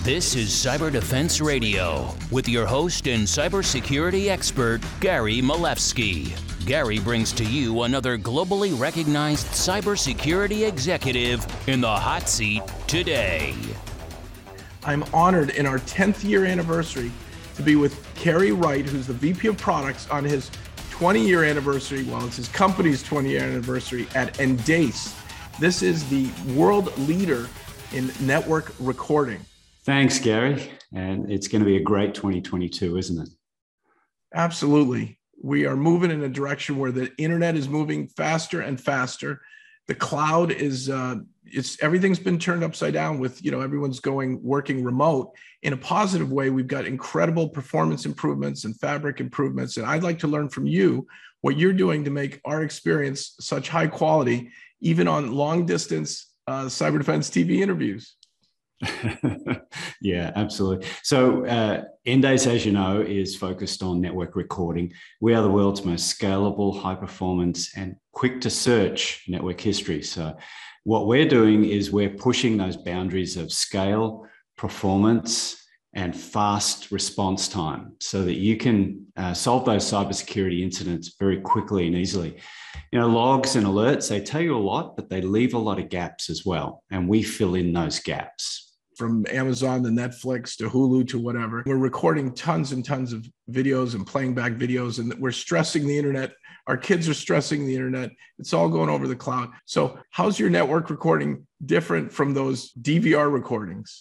This is Cyber Defense Radio with your host and cybersecurity expert, Gary Malevsky. Gary brings to you another globally recognized cybersecurity executive in the hot seat today. I'm honored in our 10th year anniversary to be with Kerry Wright, who's the VP of Products, on his 20-year anniversary. Well, it's his company's 20-year anniversary at Endace. This is the world leader in network recording. Thanks, Gary. And it's going to be a great 2022, isn't it? Absolutely. We are moving in a direction where the internet is moving faster and faster. The cloud is, everything's been turned upside down with, everyone's working remote. In a positive way, we've got incredible performance improvements and fabric improvements. And I'd like to learn from you what you're doing to make our experience such high quality, even on long distance cyber defense TV interviews. Yeah, absolutely. So Endace, as you know, is focused on network recording. We are the world's most scalable, high performance and quick to search network history. So what we're doing is we're pushing those boundaries of scale, performance, and fast response time so that you can solve those cybersecurity incidents very quickly and easily. Logs and alerts, they tell you a lot, but they leave a lot of gaps as well. And we fill in those gaps. From Amazon to Netflix to Hulu to whatever, we're recording tons and tons of videos and playing back videos, and we're stressing the internet. Our kids are stressing the internet. It's all going over the cloud. So how's your network recording different from those DVR recordings?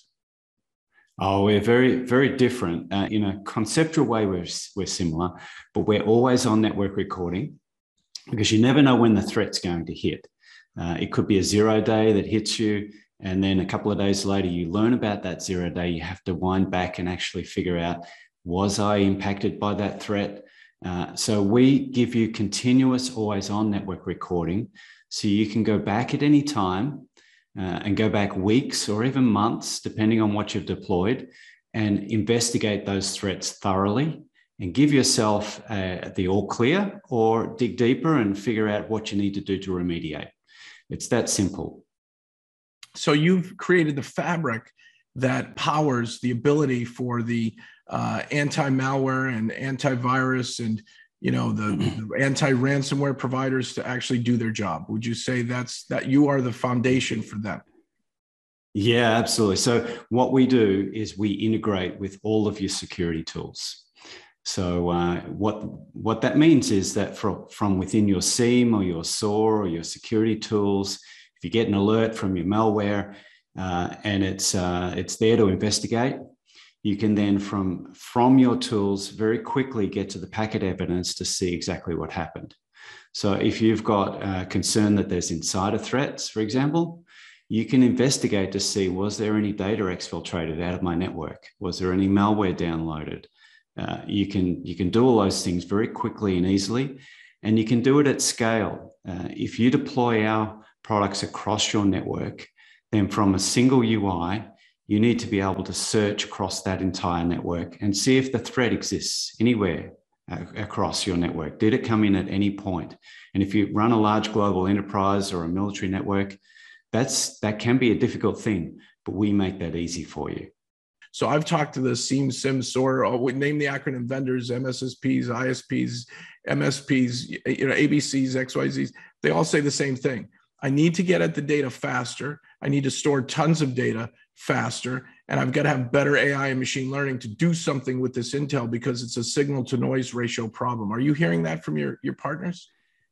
Oh, we're very, very different. In a conceptual way, we're similar, but we're always on network recording because you never know when the threat's going to hit. It could be a 0 day that hits you, and then a couple of days later, you learn about that 0 day. You have to wind back and actually figure out, was I impacted by that threat? So we give you continuous, always on network recording. So you can go back at any time and go back weeks or even months, depending on what you've deployed, and investigate those threats thoroughly and give yourself the all clear, or dig deeper and figure out what you need to do to remediate. It's that simple. So you've created the fabric that powers the ability for the anti-malware and antivirus and the anti-ransomware providers to actually do their job. Would you say that you are the foundation for them? Yeah, absolutely. So what we do is we integrate with all of your security tools. So what that means is that from within your SIEM or your SOAR or your security tools, if you get an alert from your malware and it's there to investigate, you can then from your tools very quickly get to the packet evidence to see exactly what happened. So if you've got concern that there's insider threats, for example, you can investigate to see, was there any data exfiltrated out of my network? Was there any malware downloaded? You can do all those things very quickly and easily, and you can do it at scale. If you deploy our products across your network, then from a single UI, you need to be able to search across that entire network and see if the threat exists anywhere across your network. Did it come in at any point? And if you run a large global enterprise or a military network, that can be a difficult thing, but we make that easy for you. So I've talked to the SIEM, SIM, SOAR, name the acronym vendors, MSSPs, ISPs, MSPs, ABCs, XYZs. They all say the same thing. I need to get at the data faster. I need to store tons of data faster. And I've got to have better AI and machine learning to do something with this intel because it's a signal to noise ratio problem. Are you hearing that from your partners?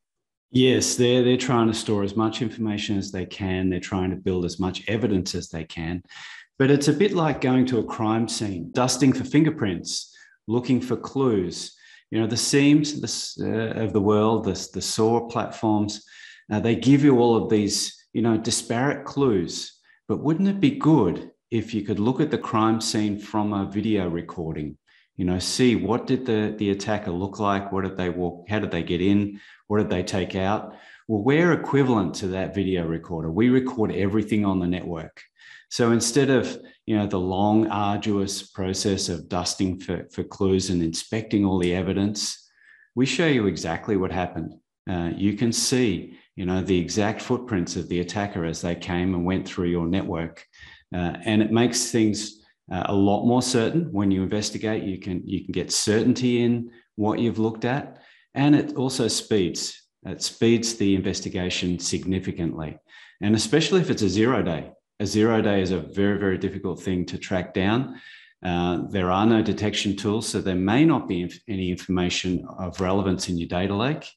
Yes, they're trying to store as much information as they can. They're trying to build as much evidence as they can. But it's a bit like going to a crime scene, dusting for fingerprints, looking for clues. The SIEMs of the world, the SOAR platforms, they give you all of these, disparate clues. But wouldn't it be good if you could look at the crime scene from a video recording? See what did the attacker look like? What did they walk? How did they get in? What did they take out? Well, we're equivalent to that video recorder. We record everything on the network. So instead of, the long, arduous process of dusting for clues and inspecting all the evidence, we show you exactly what happened. You can see, the exact footprints of the attacker as they came and went through your network. And it makes things a lot more certain when you investigate. You can get certainty in what you've looked at, and it also speeds the investigation significantly. And especially if it's a 0 day. A 0 day is a very, very difficult thing to track down. There are no detection tools, so there may not be any information of relevance in your data lake.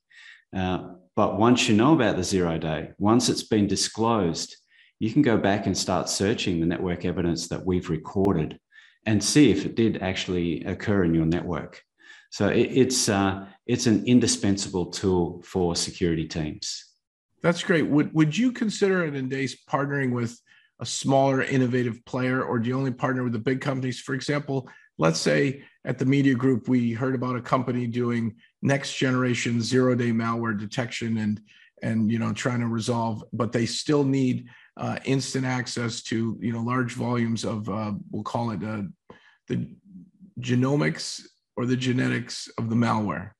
But once you know about the 0 day, once it's been disclosed, you can go back and start searching the network evidence that we've recorded and see if it did actually occur in your network. So it's an indispensable tool for security teams. That's great. Would you consider at Endace partnering with a smaller, innovative player, or do you only partner with the big companies? For example, let's say at the media group, we heard about a company doing next generation 0 day malware detection and trying to resolve, but they still need instant access to large volumes of we'll call it the genomics or the genetics of the malware.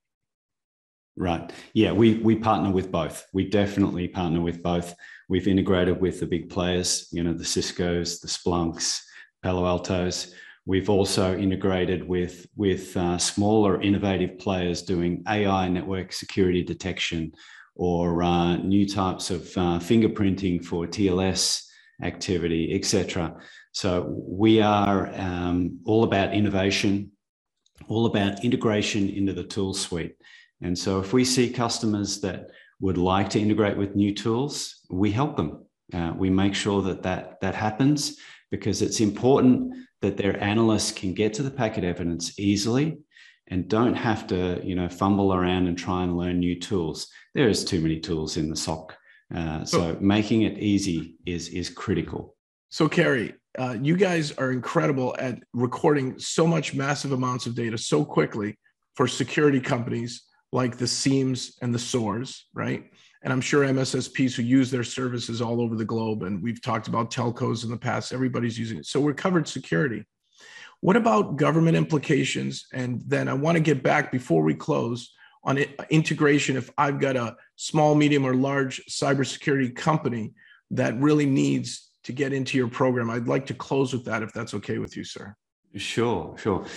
Right. Yeah, we partner with both. We definitely partner with both. We've integrated with the big players, the Ciscos, the Splunks, Palo Altos. We've also integrated with smaller, innovative players doing AI network security detection or new types of fingerprinting for TLS activity, etc. So we are all about innovation, all about integration into the tool suite. And so if we see customers that would like to integrate with new tools, we help them. We make sure that happens because it's important that their analysts can get to the packet evidence easily and don't have to, fumble around and try and learn new tools. There is too many tools in the SOC. So making it easy is critical. So Kerry, you guys are incredible at recording so much massive amounts of data so quickly for security companies like the SIEMs and the SOARs, right? And I'm sure MSSPs who use their services all over the globe, and we've talked about telcos in the past, everybody's using it. So we're covered security. What about government implications? And then I want to get back before we close on integration. If I've got a small, medium, or large cybersecurity company that really needs to get into your program, I'd like to close with that if that's okay with you, sir. Sure.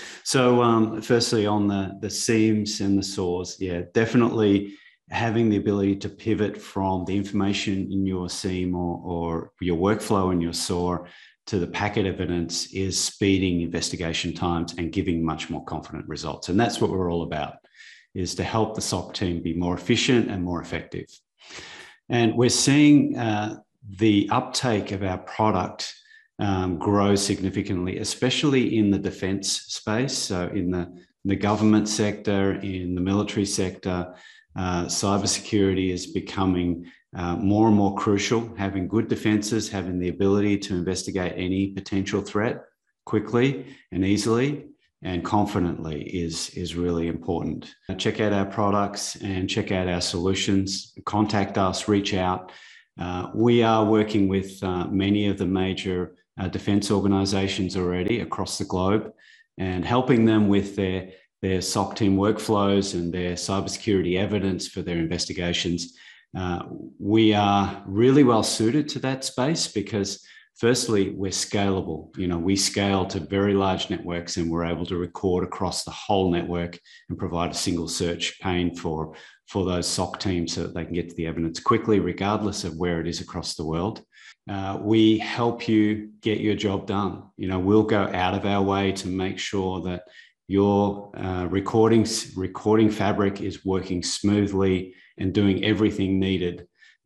So firstly, on the SIEMs and the SOARs, yeah, definitely having the ability to pivot from the information in your SIEM or your workflow in your SOAR to the packet evidence is speeding investigation times and giving much more confident results. And that's what we're all about, is to help the SOC team be more efficient and more effective. And we're seeing the uptake of our product grow significantly, especially in the defense space. So in the government sector, in the military sector, cybersecurity is becoming more and more crucial. Having good defenses, having the ability to investigate any potential threat quickly and easily and confidently is really important. Check out our products and check out our solutions. Contact us, reach out. We are working with many of the major defense organizations already across the globe and helping them with their SOC team workflows and their cybersecurity evidence for their investigations. We are really well suited to that space because firstly, we're scalable. We scale to very large networks and we're able to record across the whole network and provide a single search pane for those SOC teams so that they can get to the evidence quickly, regardless of where it is across the world. We help you get your job done. We'll go out of our way to make sure that your recording fabric is working smoothly and doing everything needed.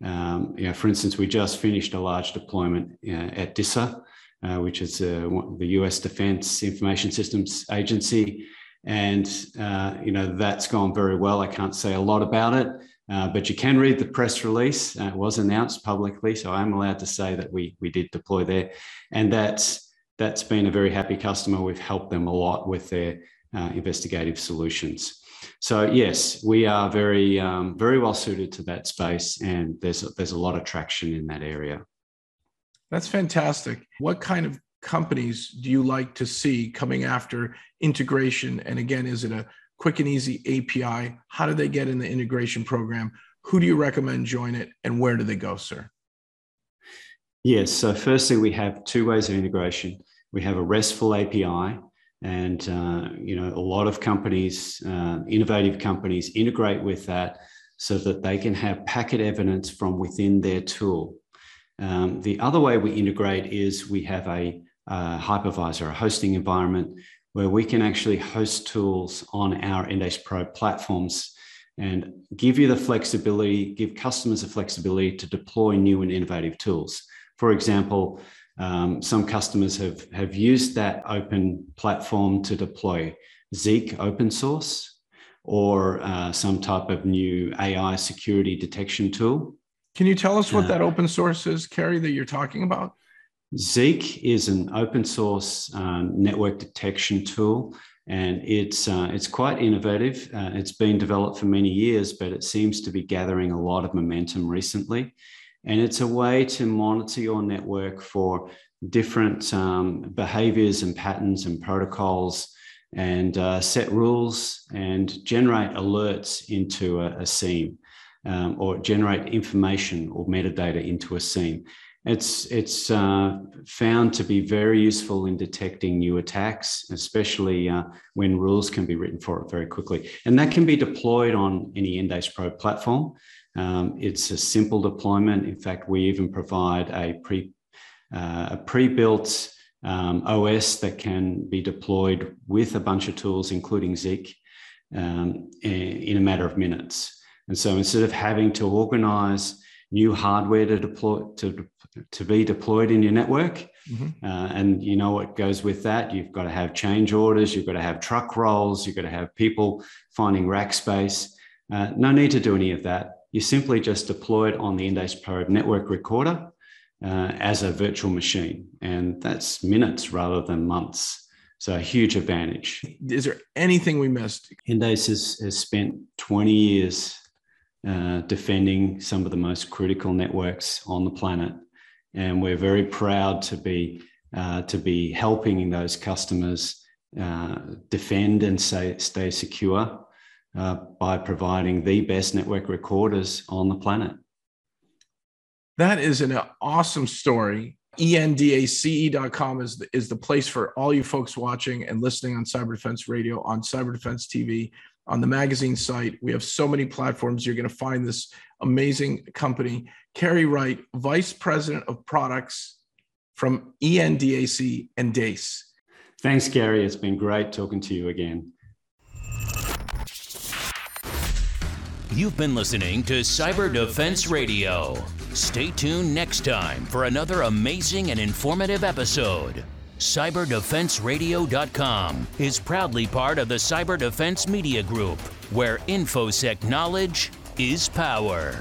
For instance, we just finished a large deployment at DISA, which is the US Defense Information Systems Agency. And, that's gone very well. I can't say a lot about it, but you can read the press release. It was announced publicly, so I'm allowed to say that we did deploy there. And that's been a very happy customer. We've helped them a lot with their investigative solutions. So yes, we are very, very well suited to that space, and there's a lot of traction in that area. That's fantastic. What kind of companies do you like to see coming after integration? And again, is it a quick and easy API? How do they get in the integration program? Who do you recommend join it, and where do they go, sir? Yes. So firstly, we have two ways of integration. We have a RESTful API, and a lot of companies, innovative companies, integrate with that so that they can have packet evidence from within their tool. The other way we integrate is we have a hypervisor, a hosting environment, where we can actually host tools on our Endace Pro platforms and give you the flexibility, give customers the flexibility to deploy new and innovative tools. For example, some customers have used that open platform to deploy Zeek open source or some type of new AI security detection tool. Can you tell us what that open source is, Kerry, that you're talking about? Zeek is an open source network detection tool, and it's quite innovative. It's been developed for many years, but it seems to be gathering a lot of momentum recently. And it's a way to monitor your network for different behaviors and patterns and protocols, and set rules and generate alerts into a SIEM, or generate information or metadata into a SIEM. It's found to be very useful in detecting new attacks, especially when rules can be written for it very quickly. And that can be deployed on any Endace Pro platform. It's a simple deployment. In fact, we even provide a pre-built OS that can be deployed with a bunch of tools, including Zeek, in a matter of minutes. And so instead of having to organize new hardware to be deployed in your network, and you know what goes with that, you've got to have change orders, you've got to have truck rolls, you've got to have people finding rack space. No need to do any of that. You simply just deploy it on the Endace Pro network recorder as a virtual machine, and that's minutes rather than months. So a huge advantage. Is there anything we missed? Endace has spent 20 years defending some of the most critical networks on the planet, and we're very proud to be helping those customers defend and stay secure by providing the best network recorders on the planet. That is an awesome story. ENDACE.com is the place for all you folks watching and listening on Cyber Defense Radio, on Cyber Defense TV, on the magazine site. We have so many platforms. You're going to find this amazing company. Kerry Wright, Vice President of Products from ENDAC and DACE. Thanks, Gary. It's been great talking to you again. You've been listening to Cyber Defense Radio. Stay tuned next time for another amazing and informative episode. CyberDefenseRadio.com is proudly part of the Cyber Defense Media Group, where InfoSec knowledge is power.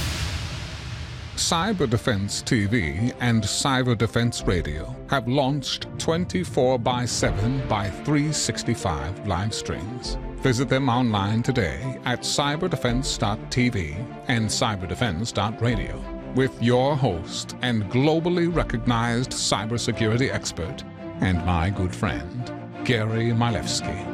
Cyber Defense TV and Cyber Defense Radio have launched 24/7 by 365 live streams. Visit them online today at cyberdefense.tv and cyberdefense.radio with your host and globally recognized cybersecurity expert and my good friend, Gary Milewski.